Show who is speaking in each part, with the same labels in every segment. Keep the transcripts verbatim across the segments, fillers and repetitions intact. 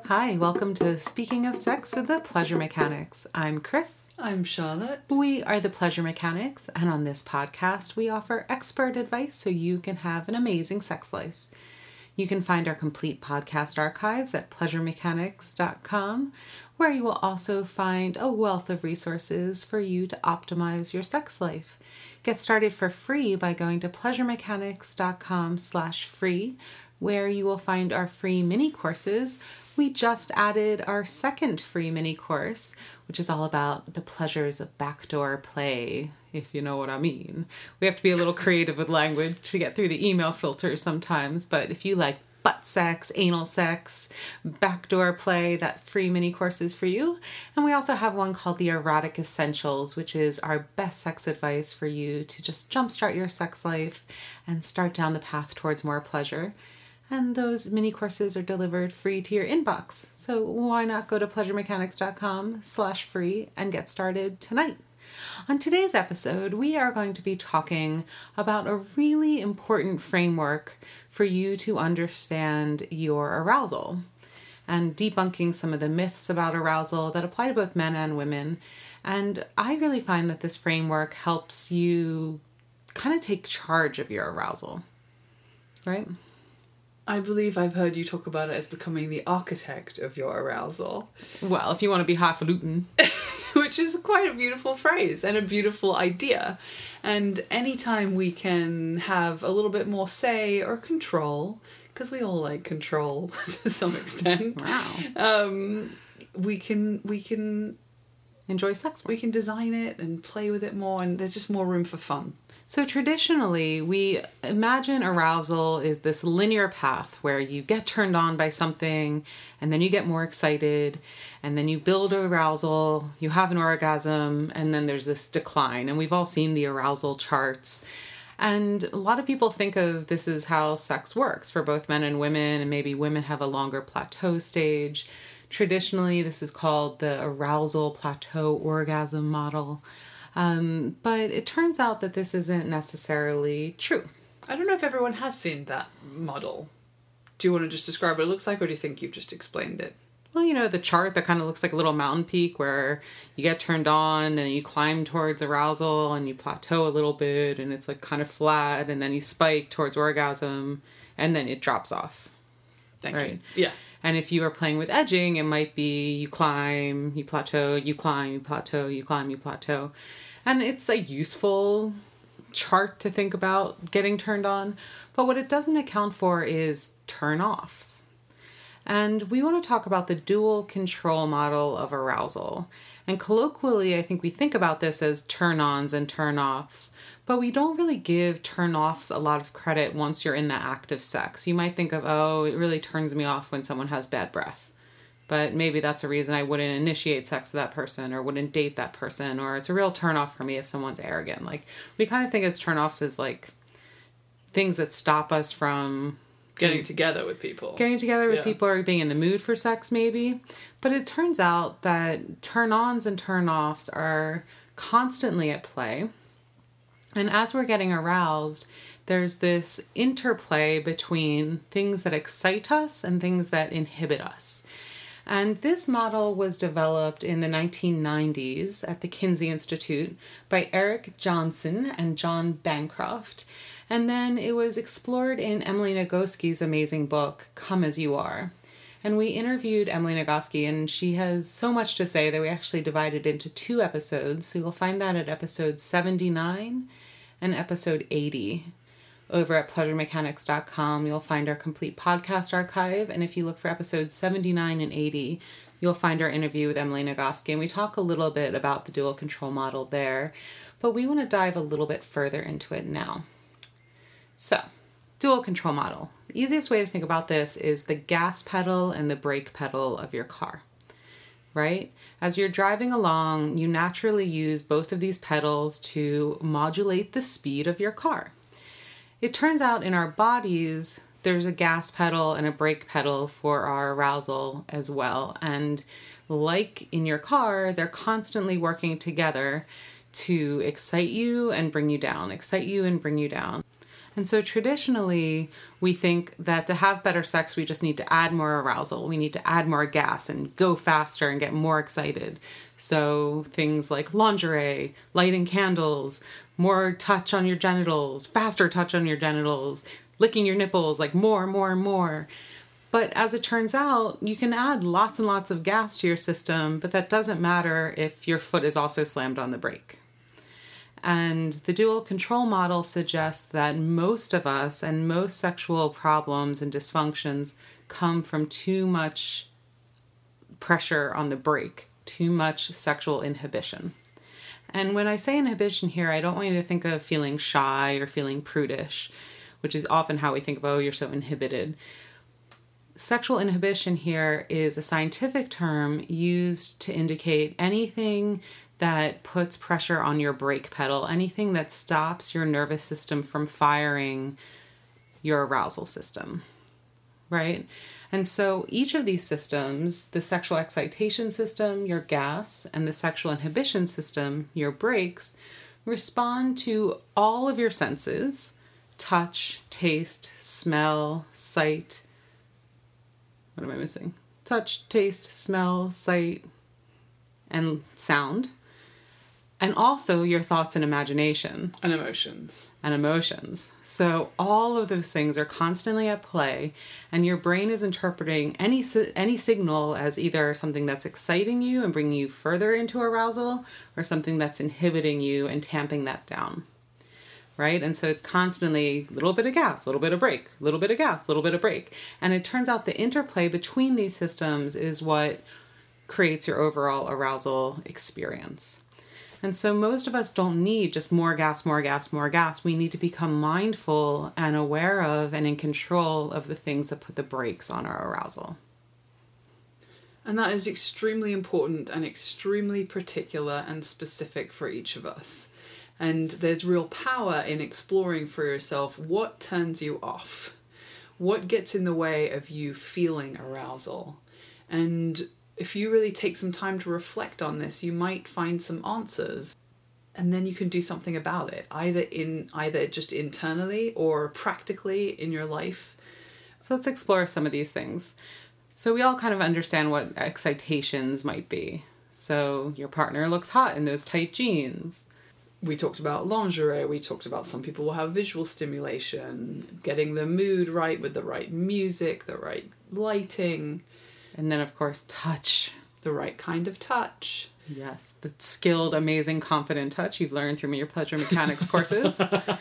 Speaker 1: Hi, welcome to Speaking of Sex with the Pleasure Mechanics. I'm Chris.
Speaker 2: I'm Charlotte.
Speaker 1: We are the Pleasure Mechanics, and on this podcast, we offer expert advice so you can have an amazing sex life. You can find our complete podcast archives at pleasure mechanics dot com, where you will also find a wealth of resources for you to optimize your sex life. Get started for free by going to pleasure mechanics dot com slash free, where you will find our free mini courses. We just added our second free mini course, which is all about the pleasures of backdoor play, if you know what I mean. We have to be a little creative with language to get through the email filters sometimes, but if you like butt sex, anal sex, backdoor play, that free mini course is for you. And we also have one called the Erotic Essentials, which is our best sex advice for you to just jumpstart your sex life and start down the path towards more pleasure. And those mini courses are delivered free to your inbox. So why not go to pleasure mechanics dot com slash free and get started tonight? On today's episode, we are going to be talking about a really important framework for you to understand your arousal and debunking some of the myths about arousal that apply to both men and women. And I really find that this framework helps you kind of take charge of your arousal, right?
Speaker 2: I believe I've heard you talk about it as becoming the architect of your arousal.
Speaker 1: Well, if you want to be highfalutin.
Speaker 2: Which is quite a beautiful phrase and a beautiful idea. And anytime we can have a little bit more say or control, because we all like control to some extent.
Speaker 1: Wow.
Speaker 2: Um, we can we can
Speaker 1: enjoy sex more.
Speaker 2: We can design it and play with it more, and there's just more room for fun.
Speaker 1: So traditionally, we imagine arousal is this linear path where you get turned on by something and then you get more excited and then you build arousal, you have an orgasm, and then there's this decline. And we've all seen the arousal charts. And a lot of people think of this as how sex works for both men and women, and maybe women have a longer plateau stage. Traditionally, this is called the arousal plateau orgasm model. Um, but it turns out that this isn't necessarily true.
Speaker 2: I don't know if everyone has seen that model. Do you want to just describe what it looks like, or do you think you've just explained it?
Speaker 1: Well, you know, the chart that kind of looks like a little mountain peak where you get turned on and you climb towards arousal and you plateau a little bit and it's like kind of flat, and then you spike towards orgasm and then it drops off.
Speaker 2: Thank
Speaker 1: right?
Speaker 2: you. Yeah.
Speaker 1: And if you are playing with edging, it might be you climb, you plateau, you climb, you plateau, you climb, you plateau. And it's a useful chart to think about getting turned on. But what it doesn't account for is turn-offs. And we want to talk about the dual control model of arousal. And colloquially, I think we think about this as turn-ons and turn-offs. But we don't really give turn-offs a lot of credit once you're in the act of sex. You might think of, oh, it really turns me off when someone has bad breath. But maybe that's a reason I wouldn't initiate sex with that person or wouldn't date that person, or it's a real turnoff for me if someone's arrogant. Like, we kind of think it's turnoffs as like things that stop us from
Speaker 2: getting together with people.
Speaker 1: Getting together with
Speaker 2: yeah.
Speaker 1: people or being in the mood for sex, maybe. But it turns out that turn-ons and turn-offs are constantly at play. And as we're getting aroused, there's this interplay between things that excite us and things that inhibit us. And this model was developed in the nineteen nineties at the Kinsey Institute by Eric Johnson and John Bancroft. And then it was explored in Emily Nagoski's amazing book, Come As You Are. And we interviewed Emily Nagoski, and she has so much to say that we actually divided into two episodes. So you'll find that at episode seventy-nine and episode eighty. Over at pleasure mechanics dot com, you'll find our complete podcast archive. And if you look for episodes seventy-nine and eighty, you'll find our interview with Emily Nagoski. And we talk a little bit about the dual control model there. But we want to dive a little bit further into it now. So, dual control model. The easiest way to think about this is the gas pedal and the brake pedal of your car. Right? As you're driving along, you naturally use both of these pedals to modulate the speed of your car. It turns out in our bodies, there's a gas pedal and a brake pedal for our arousal as well. And like in your car, they're constantly working together to excite you and bring you down, excite you and bring you down. And so traditionally, we think that to have better sex, we just need to add more arousal. We need to add more gas and go faster and get more excited. So things like lingerie, lighting candles, more touch on your genitals, faster touch on your genitals, licking your nipples, like more, more, more. But as it turns out, you can add lots and lots of gas to your system, but that doesn't matter if your foot is also slammed on the brake. And the dual control model suggests that most of us and most sexual problems and dysfunctions come from too much pressure on the brake, too much sexual inhibition. And when I say inhibition here, I don't want you to think of feeling shy or feeling prudish, which is often how we think of, oh, you're so inhibited. Sexual inhibition here is a scientific term used to indicate anything that puts pressure on your brake pedal, anything that stops your nervous system from firing your arousal system, right? And so each of these systems, the sexual excitation system, your gas, and the sexual inhibition system, your brakes, respond to all of your senses: touch, taste, smell, sight. What am I missing? Touch, taste, smell, sight, and sound. And also your thoughts and imagination.
Speaker 2: And emotions.
Speaker 1: And emotions. So all of those things are constantly at play, and your brain is interpreting any any signal as either something that's exciting you and bringing you further into arousal, or something that's inhibiting you and tamping that down. Right? And so it's constantly a little bit of gas, a little bit of brake, a little bit of gas, a little bit of brake. And it turns out the interplay between these systems is what creates your overall arousal experience. And so most of us don't need just more gas, more gas, more gas. We need to become mindful and aware of and in control of the things that put the brakes on our arousal.
Speaker 2: And that is extremely important and extremely particular and specific for each of us. And there's real power in exploring for yourself what turns you off, what gets in the way of you feeling arousal. And if you really take some time to reflect on this, you might find some answers, and then you can do something about it, either in either just internally or practically in your life.
Speaker 1: So let's explore some of these things. So we all kind of understand what excitations might be. So your partner looks hot in those tight jeans.
Speaker 2: We talked about lingerie, we talked about some people will have visual stimulation, getting the mood right with the right music, the right lighting.
Speaker 1: And then, of course, touch.
Speaker 2: The right kind of touch.
Speaker 1: Yes, the skilled, amazing, confident touch you've learned through your pleasure mechanics courses.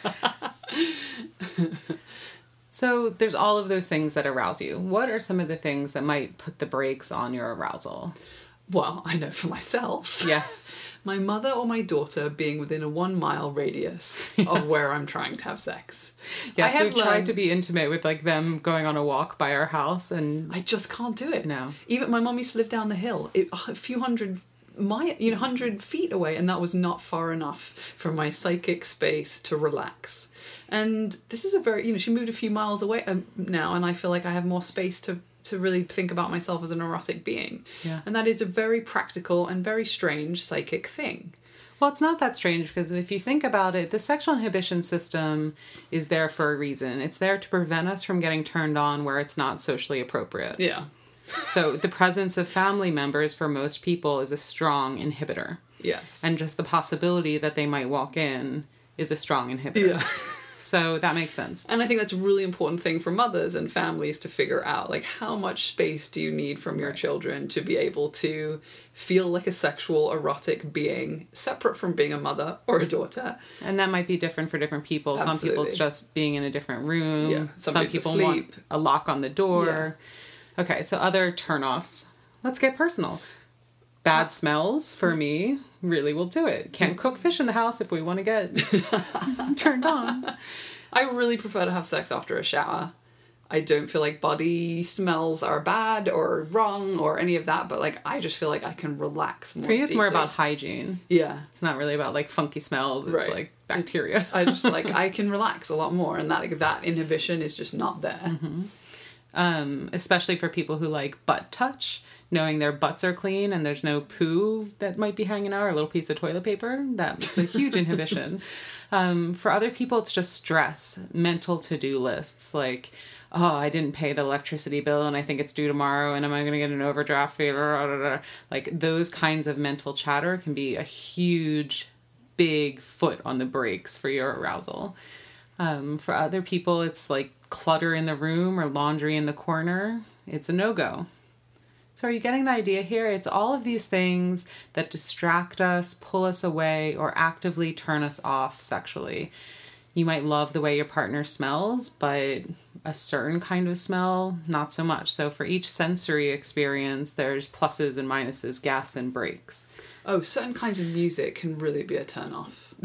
Speaker 1: So there's all of those things that arouse you. What are some of the things that might put the brakes on your arousal?
Speaker 2: Well, I know for myself.
Speaker 1: Yes.
Speaker 2: My mother or my daughter being within a one mile radius
Speaker 1: Yes.
Speaker 2: of where I'm trying to have sex.
Speaker 1: Yes,
Speaker 2: I have
Speaker 1: we've
Speaker 2: learned,
Speaker 1: tried to be intimate with like them going on a walk by our house, and
Speaker 2: I just can't do it.
Speaker 1: No.
Speaker 2: Even my mum used to live down the hill, it, a few hundred my you know hundred feet away, and that was not far enough for my psychic space to relax. And this is a very, you know, she moved a few miles away um, now, and I feel like I have more space to to really think about myself as an erotic being.
Speaker 1: Yeah.
Speaker 2: And that is a very practical and very strange psychic thing.
Speaker 1: Well, it's not that strange, because if you think about it, the sexual inhibition system is there for a reason. It's there to prevent us from getting turned on where it's not socially appropriate.
Speaker 2: Yeah.
Speaker 1: So the presence of family members for most people is a strong inhibitor.
Speaker 2: Yes.
Speaker 1: And just the possibility that they might walk in is a strong inhibitor.
Speaker 2: Yeah.
Speaker 1: So that makes sense.
Speaker 2: And I think that's a really important thing for mothers and families to figure out. Like, how much space do you need from your
Speaker 1: Right.
Speaker 2: children to be able to feel like a sexual, erotic being separate from being a mother or a daughter?
Speaker 1: And that might be different for different people. Some people it's
Speaker 2: Absolutely.
Speaker 1: just being in a different room.
Speaker 2: Yeah,
Speaker 1: Some
Speaker 2: somebody's
Speaker 1: people
Speaker 2: asleep.
Speaker 1: want a lock on the door. Okay, so other turnoffs. Let's get personal. Bad smells, for me, really will do it. Can't cook fish in the house if we want to get turned on.
Speaker 2: I really prefer to have sex after a shower. I don't feel like body smells are bad or wrong or any of that, but like I just feel like I can relax more.
Speaker 1: For you, it's more
Speaker 2: deeply.
Speaker 1: about hygiene.
Speaker 2: Yeah.
Speaker 1: It's not really about like funky smells. It's
Speaker 2: Right.
Speaker 1: like bacteria.
Speaker 2: I just like I can relax a lot more, and that like, that inhibition is just not there.
Speaker 1: Mm-hmm. Um, especially for people who like butt touch, knowing their butts are clean and there's no poo that might be hanging out or a little piece of toilet paper. That makes a huge inhibition. Um, for other people, it's just stress, mental to-do lists. Like, oh, I didn't pay the electricity bill and I think it's due tomorrow and am I going to get an overdraft fee? Like those kinds of mental chatter can be a huge, big foot on the brakes for your arousal. Um, for other people, it's like clutter in the room or laundry in the corner. It's a no-go. So are you getting the idea here? It's all of these things that distract us, pull us away, or actively turn us off sexually. You might love the way your partner smells, but a certain kind of smell, not so much. So for each sensory experience, there's pluses and minuses, gas and brakes.
Speaker 2: Oh, certain kinds of music can really be a turn-off.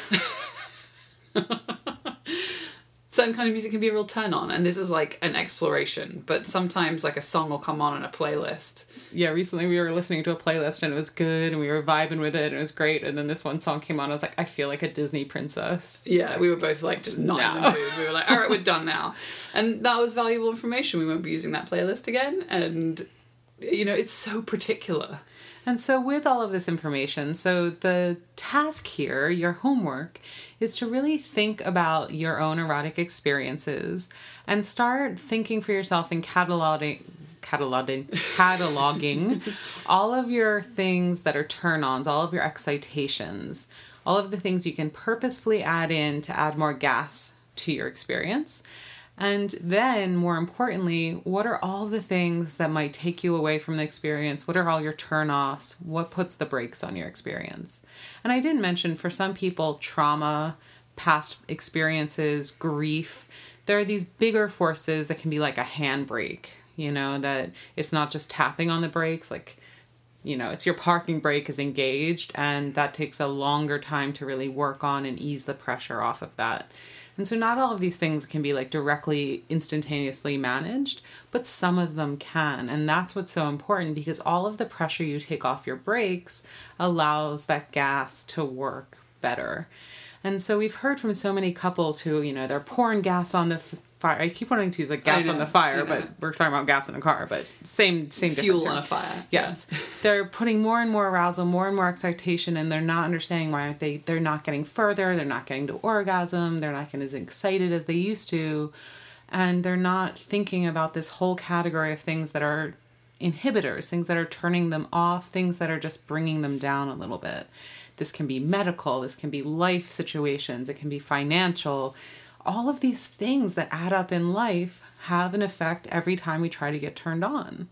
Speaker 2: Certain kind of music can be a real turn on, and this is like an exploration, but sometimes like a song will come on in a playlist.
Speaker 1: Yeah, recently we were listening to a playlist and it was good and we were vibing with it and it was great, and then this one song came on and I was like, I feel like a Disney princess.
Speaker 2: Yeah, like, we were both like just not no. in the mood. We were like, all right, we're done now. And that was valuable information. We won't be using that playlist again, and you know, it's so particular.
Speaker 1: And so with all of this information, so the task here, your homework, is to really think about your own erotic experiences and start thinking for yourself and cataloging, cataloging, cataloging all of your things that are turn-ons, all of your excitations, all of the things you can purposefully add in to add more gas to your experience. And then, more importantly, what are all the things that might take you away from the experience? What are all your turn-offs? What puts the brakes on your experience? And I didn't mention, for some people, trauma, past experiences, grief, there are these bigger forces that can be like a handbrake, you know, that it's not just tapping on the brakes, like, you know, it's your parking brake is engaged, and that takes a longer time to really work on and ease the pressure off of that. And so not all of these things can be like directly, instantaneously managed, but some of them can. And that's what's so important, because all of the pressure you take off your brakes allows that gas to work better. And so we've heard from so many couples who, you know, they're pouring gas on the f- fire. I keep wanting to use like gas on the fire, but we're talking about gas in a car, but same, same
Speaker 2: fuel
Speaker 1: difference.
Speaker 2: on a fire.
Speaker 1: Yes.
Speaker 2: Yeah.
Speaker 1: They're putting more and more arousal, more and more excitation, and they're not understanding why aren't they, they're not getting further. They're not getting to orgasm. They're not getting as excited as they used to. And they're not thinking about this whole category of things that are inhibitors, things that are turning them off, things that are just bringing them down a little bit. This can be medical, this can be life situations, it can be financial. All of these things that add up in life have an effect every time we try to get turned on.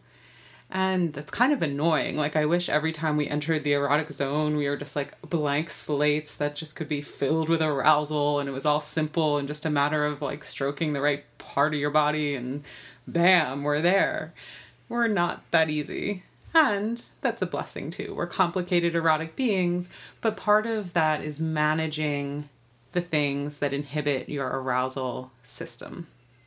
Speaker 1: And that's kind of annoying. Like, I wish every time we entered the erotic zone, we were just like blank slates that just could be filled with arousal, and it was all simple and just a matter of like stroking the right part of your body and bam, we're there. We're not that easy. And that's a blessing too. We're complicated erotic beings, but part of that is managing the things that inhibit your arousal system.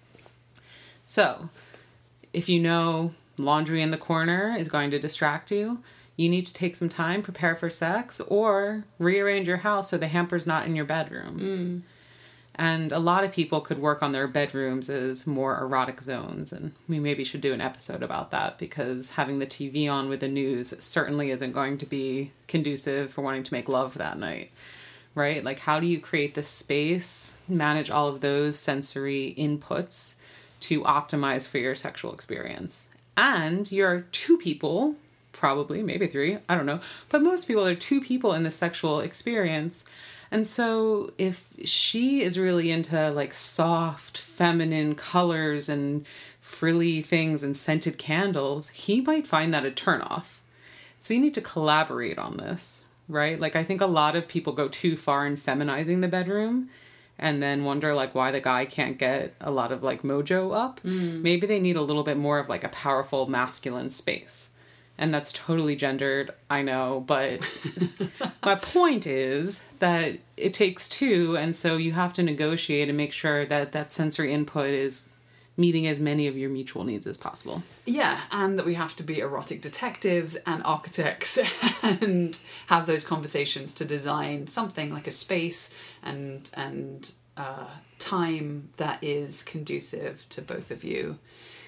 Speaker 1: So, if you know laundry in the corner is going to distract you, you need to take some time, prepare for sex, or rearrange your house so the hamper's not in your bedroom.
Speaker 2: Mm.
Speaker 1: And a lot of people could work on their bedrooms as more erotic zones. And we maybe should do an episode about that, because having the T V on with the news certainly isn't going to be conducive for wanting to make love that night, right? Like, how do you create this space, manage all of those sensory inputs to optimize for your sexual experience? And you're two people, probably, maybe three, I don't know. But most people are two people in the sexual experience. And so if she is really into like soft, feminine colors and frilly things and scented candles, he might find that a turnoff. So you need to collaborate on this, right? Like, I think a lot of people go too far in feminizing the bedroom and then wonder like why the guy can't get a lot of like mojo up. Mm. Maybe they need a little bit more of like a powerful masculine space. And that's totally gendered, I know, but my point is that it takes two, and so you have to negotiate and make sure that that sensory input is meeting as many of your mutual needs as possible.
Speaker 2: Yeah, and that we have to be erotic detectives and architects and have those conversations to design something like a space and and uh, time that is conducive to both of you.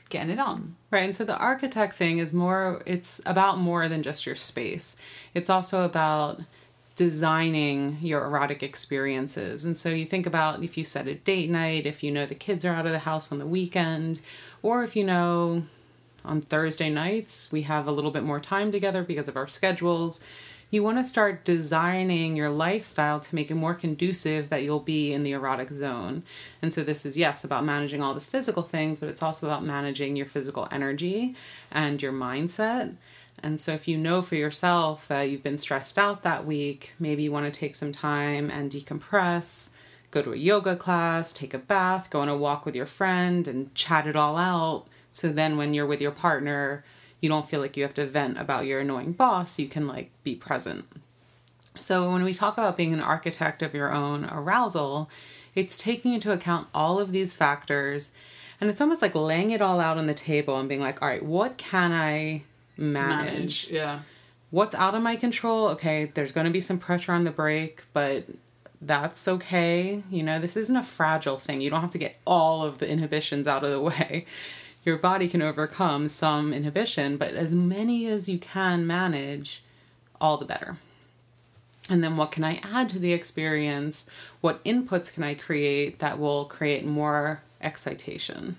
Speaker 2: getting it on.
Speaker 1: Right. And so the architect thing is more, it's about more than just your space. It's also about designing your erotic experiences. And so you think about if you set a date night, if you know the kids are out of the house on the weekend, or if you know on Thursday nights we have a little bit more time together because of our schedules, you want to start designing your lifestyle to make it more conducive that you'll be in the erotic zone. And so this is, yes, about managing all the physical things, but it's also about managing your physical energy and your mindset. And so if you know for yourself that you've been stressed out that week, maybe you want to take some time and decompress, go to a yoga class, take a bath, go on a walk with your friend and chat it all out. So then when you're with your partner, you don't feel like you have to vent about your annoying boss. You can like be present. So when we talk about being an architect of your own arousal, it's taking into account all of these factors, and it's almost like laying it all out on the table and being like, all right, what can I manage?
Speaker 2: Manage, yeah.
Speaker 1: What's out of my control? Okay, there's going to be some pressure on the brake, but that's okay. You know, this isn't a fragile thing. You don't have to get all of the inhibitions out of the way. Your body can overcome some inhibition, but as many as you can manage, all the better. And then what can I add to the experience? What inputs can I create that will create more excitation?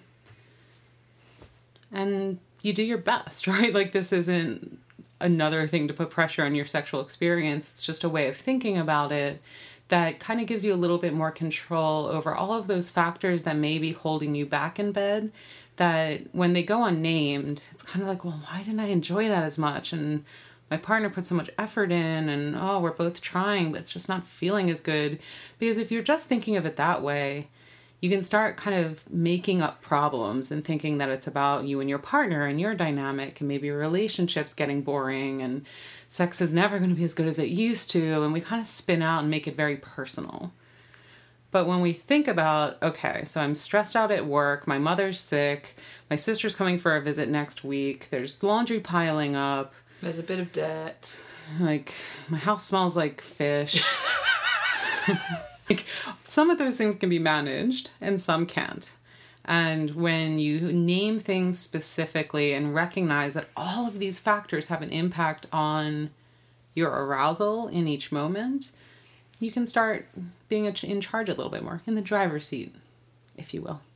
Speaker 1: And you do your best, right? Like this isn't another thing to put pressure on your sexual experience. It's just a way of thinking about it that kind of gives you a little bit more control over all of those factors that may be holding you back in bed, that when they go unnamed, it's kind of like, well, why didn't I enjoy that as much? And my partner put so much effort in, and oh, we're both trying, but it's just not feeling as good. Because if you're just thinking of it that way, you can start kind of making up problems and thinking that it's about you and your partner and your dynamic, and maybe your relationship's getting boring and sex is never going to be as good as it used to. And we kind of spin out and make it very personal. But when we think about, okay, so I'm stressed out at work, my mother's sick, my sister's coming for a visit next week, there's laundry piling up.
Speaker 2: There's a bit of debt.
Speaker 1: Like, my house smells like fish. Like, some of those things can be managed and some can't. And when you name things specifically and recognize that all of these factors have an impact on your arousal in each moment, you can start being in charge a little bit more, in the driver's seat, if you will.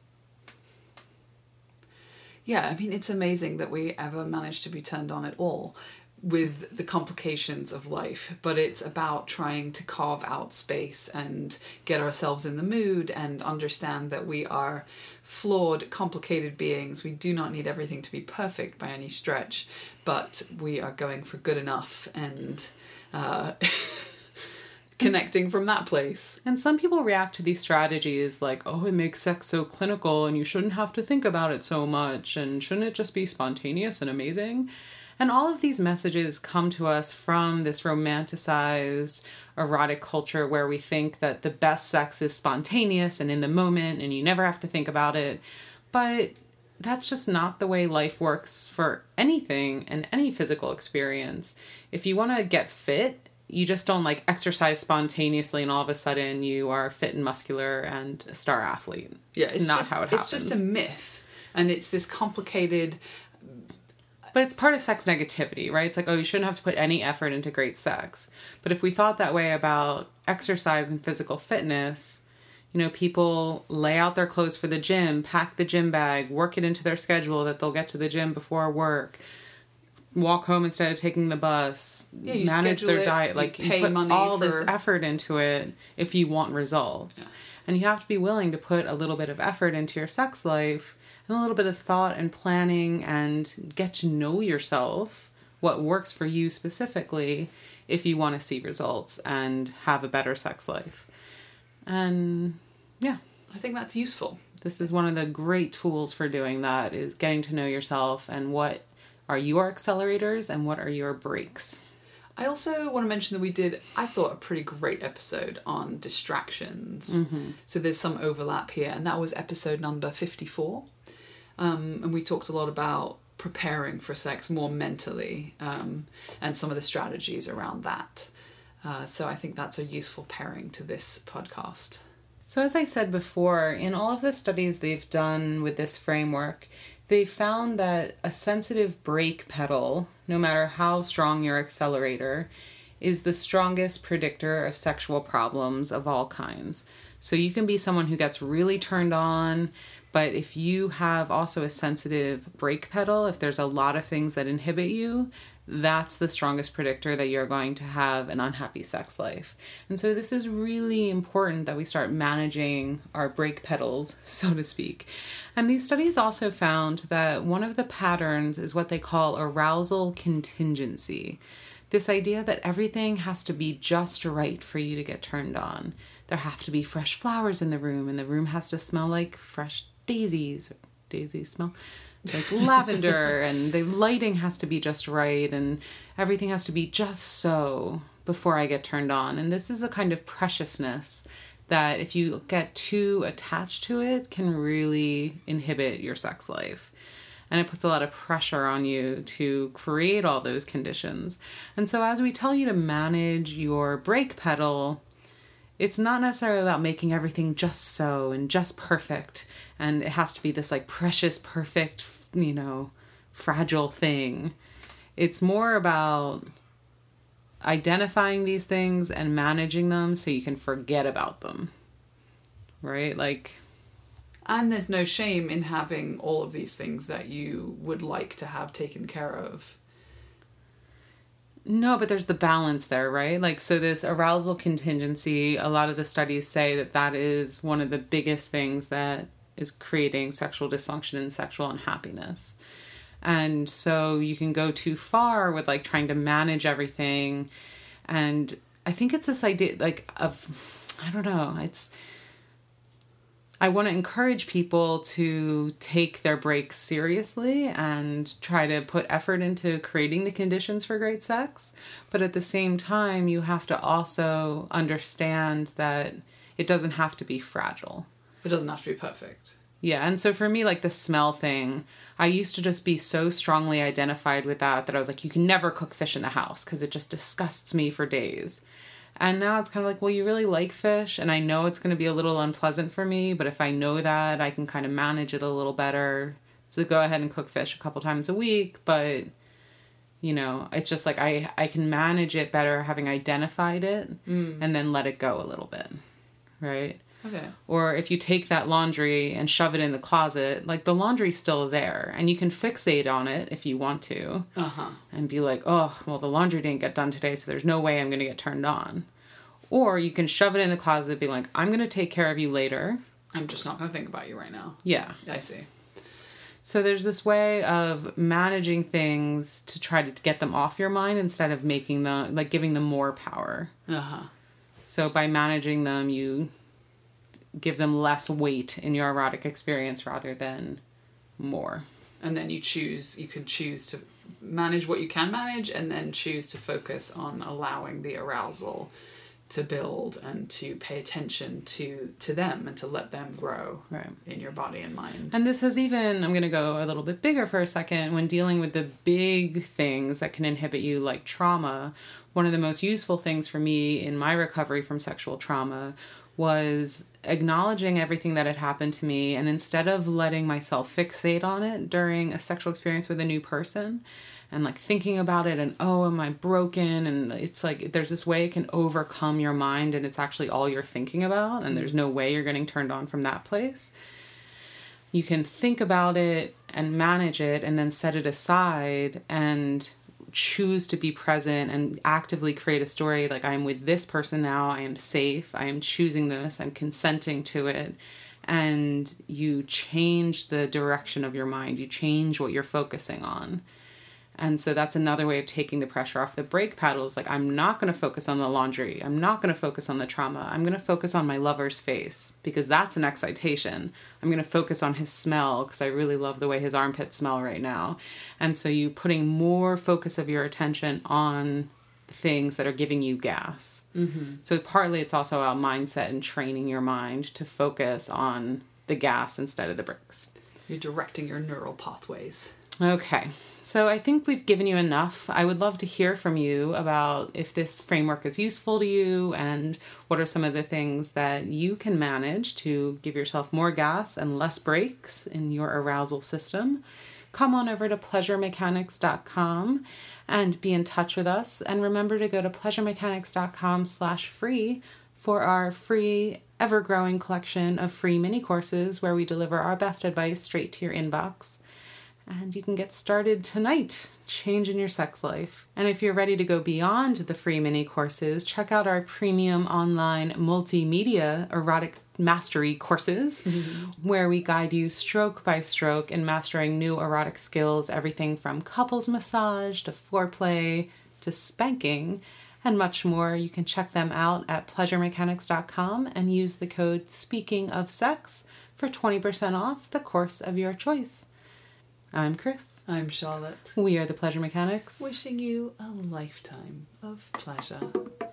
Speaker 2: Yeah, I mean, it's amazing that we ever managed to be turned on at all with the complications of life, but it's about trying to carve out space and get ourselves in the mood and understand that we are flawed, complicated beings. We do not need everything to be perfect by any stretch, but we are going for good enough and uh, connecting from that place.
Speaker 1: And some people react to these strategies like, oh, it makes sex so clinical and you shouldn't have to think about it so much, and shouldn't it just be spontaneous and amazing? And all of these messages come to us from this romanticized erotic culture where we think that the best sex is spontaneous and in the moment and you never have to think about it. But that's just not the way life works for anything and any physical experience. If you want to get fit, you just don't like exercise spontaneously and all of a sudden you are fit and muscular and a star athlete.
Speaker 2: Yeah,
Speaker 1: it's,
Speaker 2: it's
Speaker 1: not
Speaker 2: just,
Speaker 1: how it happens.
Speaker 2: It's just a myth. And it's this complicated...
Speaker 1: But it's part of sex negativity, right? It's like, oh, you shouldn't have to put any effort into great sex. But if we thought that way about exercise and physical fitness, you know, people lay out their clothes for the gym, pack the gym bag, work it into their schedule that they'll get to the gym before work, walk home instead of taking the bus,
Speaker 2: yeah, you
Speaker 1: manage their
Speaker 2: it,
Speaker 1: diet. Like,
Speaker 2: you, pay
Speaker 1: you put
Speaker 2: money
Speaker 1: all
Speaker 2: for...
Speaker 1: this effort into it if you want results. Yeah. And you have to be willing to put a little bit of effort into your sex life and a little bit of thought and planning and get to know yourself, what works for you specifically, if you want to see results and have a better sex life. And yeah.
Speaker 2: I think that's useful.
Speaker 1: This is one of the great tools for doing that, is getting to know yourself and what are your accelerators and what are your brakes.
Speaker 2: I also want to mention that we did, I thought, a pretty great episode on distractions. Mm-hmm. So there's some overlap here, and that was episode number fifty-four. Um, and we talked a lot about preparing for sex more mentally, um, and some of the strategies around that. Uh, so I think that's a useful pairing to this podcast.
Speaker 1: So as I said before, in all of the studies they've done with this framework, They found that a sensitive brake pedal, no matter how strong your accelerator, is the strongest predictor of sexual problems of all kinds. So you can be someone who gets really turned on, but if you have also a sensitive brake pedal, if there's a lot of things that inhibit you, that's the strongest predictor that you're going to have an unhappy sex life. And so this is really important that we start managing our brake pedals, so to speak. And these studies also found that one of the patterns is what they call arousal contingency. This idea that everything has to be just right for you to get turned on. There have to be fresh flowers in the room, and the room has to smell like fresh daisies. Daisies smell like lavender, and the lighting has to be just right, and everything has to be just so before I get turned on. And this is a kind of preciousness that if you get too attached to it can really inhibit your sex life. And it puts a lot of pressure on you to create all those conditions. And so as we tell you to manage your brake pedal, it's not necessarily about making everything just so and just perfect. And it has to be this like precious, perfect, you know, fragile thing. It's more about identifying these things and managing them so you can forget about them. Right? Like...
Speaker 2: And there's no shame in having all of these things that you would like to have taken care of.
Speaker 1: No, but there's the balance there, right? Like, so this arousal contingency, a lot of the studies say that that is one of the biggest things that is creating sexual dysfunction and sexual unhappiness. And so you can go too far with like trying to manage everything. And I think it's this idea like of, I don't know, it's... I want to encourage people to take their breaks seriously and try to put effort into creating the conditions for great sex. But at the same time, you have to also understand that it doesn't have to be fragile.
Speaker 2: It doesn't have to be perfect.
Speaker 1: Yeah. And so for me, like the smell thing, I used to just be so strongly identified with that that I was like, you can never cook fish in the house because it just disgusts me for days. And now it's kind of like, well, you really like fish, and I know it's going to be a little unpleasant for me, but if I know that, I can kind of manage it a little better. So go ahead and cook fish a couple times a week, but, you know, it's just like I, I can manage it better having identified it mm. and then let it go a little bit, right?
Speaker 2: Okay.
Speaker 1: Or if you take that laundry and shove it in the closet, like the laundry's still there, and you can fixate on it if you want to.
Speaker 2: Uh-huh.
Speaker 1: And be like, oh, well, the laundry didn't get done today, so there's no way I'm going to get turned on. Or you can shove it in the closet and be like, I'm going to take care of you later.
Speaker 2: I'm just not going to think about you right now.
Speaker 1: Yeah.
Speaker 2: I see.
Speaker 1: So there's this way of managing things to try to get them off your mind instead of making them, like giving them more power.
Speaker 2: Uh-huh.
Speaker 1: So by managing them, you give them less weight in your erotic experience rather than more.
Speaker 2: And then you choose, you can choose to manage what you can manage and then choose to focus on allowing the arousal to build and to pay attention to, to them and to let them grow
Speaker 1: right.
Speaker 2: in your body and mind.
Speaker 1: And this is even, I'm going to go a little bit bigger for a second, when dealing with the big things that can inhibit you like trauma. One of the most useful things for me in my recovery from sexual trauma was acknowledging everything that had happened to me, and instead of letting myself fixate on it during a sexual experience with a new person and like thinking about it and, oh, am I broken? And it's like there's this way it can overcome your mind, and it's actually all you're thinking about, and there's no way you're getting turned on from that place. You can think about it and manage it and then set it aside and choose to be present and actively create a story like, I'm with this person now, I am safe, I am choosing this, I'm consenting to it. And you change the direction of your mind, you change what you're focusing on. And so that's another way of taking the pressure off the brake pedals. Like, I'm not going to focus on the laundry. I'm not going to focus on the trauma. I'm going to focus on my lover's face because that's an excitation. I'm going to focus on his smell because I really love the way his armpits smell right now. And so you putting more focus of your attention on things that are giving you gas.
Speaker 2: Mm-hmm.
Speaker 1: So partly it's also about mindset and training your mind to focus on the gas instead of the brakes.
Speaker 2: You're directing your neural pathways.
Speaker 1: Okay. So I think we've given you enough. I would love to hear from you about if this framework is useful to you and what are some of the things that you can manage to give yourself more gas and less brakes in your arousal system. Come on over to pleasure mechanics dot com and be in touch with us. And remember to go to pleasure mechanics dot com slash free for our free, ever-growing collection of free mini courses where we deliver our best advice straight to your inbox. And you can get started tonight, changing your sex life. And if you're ready to go beyond the free mini courses, check out our premium online multimedia erotic mastery courses, mm-hmm. where we guide you stroke by stroke in mastering new erotic skills, everything from couples massage to foreplay to spanking and much more. You can check them out at pleasure mechanics dot com and use the code Speaking of Sex for twenty percent off the course of your choice. I'm Chris.
Speaker 2: I'm Charlotte.
Speaker 1: We are the Pleasure Mechanics.
Speaker 2: Wishing you a lifetime of pleasure.